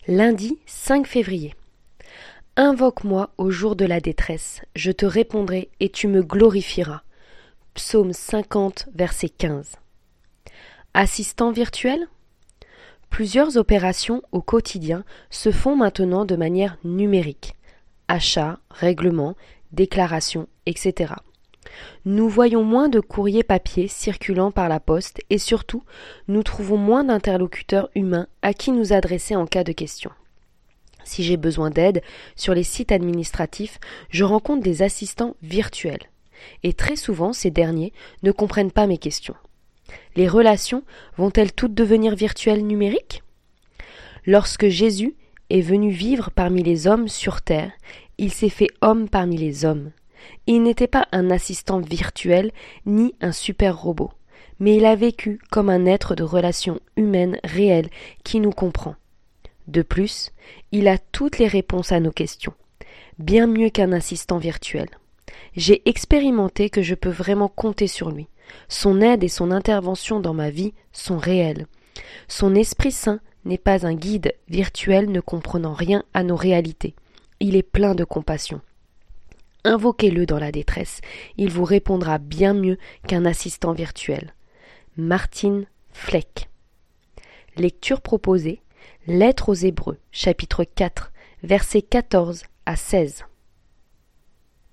Lundi 5 février. Invoque-moi au jour de la détresse, je te répondrai et tu me glorifieras. Psaume 50, verset 15. Assistant virtuel ? Plusieurs opérations au quotidien se font maintenant de manière numérique. Achats, règlements, déclarations, etc. Nous voyons moins de courriers papier circulant par la poste et surtout, nous trouvons moins d'interlocuteurs humains à qui nous adresser en cas de question. Si j'ai besoin d'aide sur les sites administratifs, je rencontre des assistants virtuels. Et très souvent, ces derniers ne comprennent pas mes questions. Les relations vont-elles toutes devenir virtuelles numériques ? Lorsque Jésus est venu vivre parmi les hommes sur terre, il s'est fait homme parmi les hommes. Il n'était pas un assistant virtuel ni un super robot, mais il a vécu comme un être de relation humaine réelle qui nous comprend. De plus, il a toutes les réponses à nos questions, bien mieux qu'un assistant virtuel. J'ai expérimenté que je peux vraiment compter sur lui. Son aide et son intervention dans ma vie sont réelles. Son Esprit Saint n'est pas un guide virtuel ne comprenant rien à nos réalités. Il est plein de compassion. Invoquez-le dans la détresse, il vous répondra bien mieux qu'un assistant virtuel. Martine Fleck. Lecture proposée, Lettre aux Hébreux, chapitre 4, versets 14 à 16.